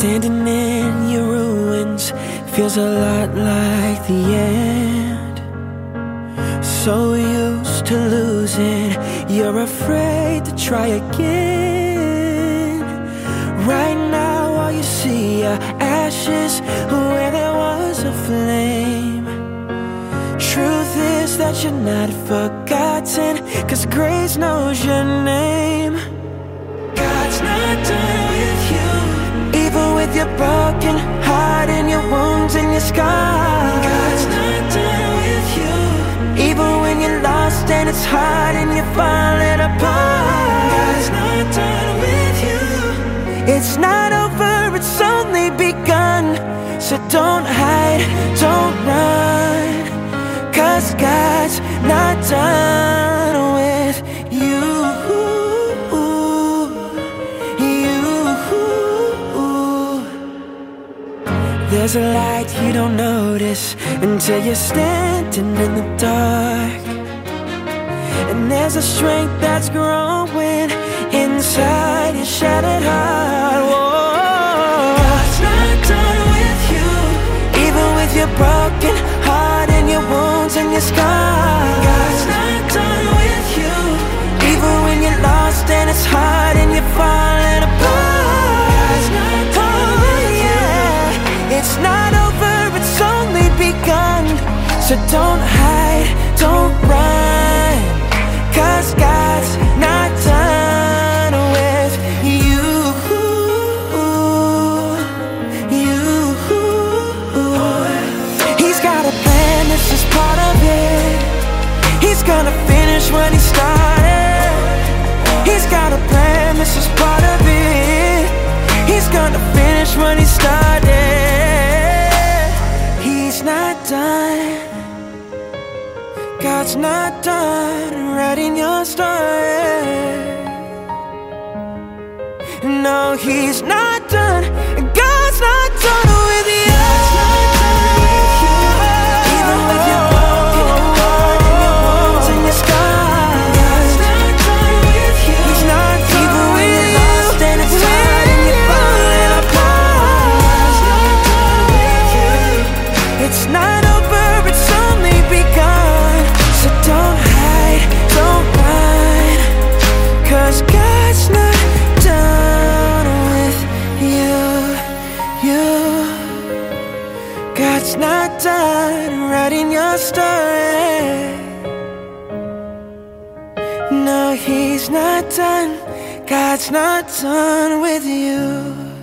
Standing in your ruins feels a lot like the end. So used to losing, you're afraid to try again. Right now all you see are ashes where there was a flame. Truth is that you're not forgotten, 'cause grace knows your name. God's not done with you, even with your broken heart and your wounds and your scars. God's not done with you, even when you're lost and it's hard and you're falling apart. God's not done with you. It's not over, it's only begun. So don't hide, don't run, 'cause God's not done with you. There's a light you don't notice until you're standing in the dark. And there's a strength that's growing inside your shattered heart. Whoa. God's not done with you, even with your broken heart and your wounds and your scars. God's not done with you, even when you're lost and it's hard and you're falling apart. God's not done with you. It's not over, it's only begun. So don't hide, don't run, 'cause God's not done with you. He's got a plan, this is part of it. He's gonna finish what he started. He's got a plan, this is part of it. He's gonna finish what he started. He's not done. God's not done writing your story. No, he's not done. God's not done with you. God's not done with you, even with your broken heart and your wounds and your scars. God's not done with you. He's not done even when you're lost and it's hard and you're falling apart. God's not done with you. It's not over, it's only begun. So don't hide, don't run, 'cause God's not done with you. God's not done writing your story. No, he's not done. God's not done with you.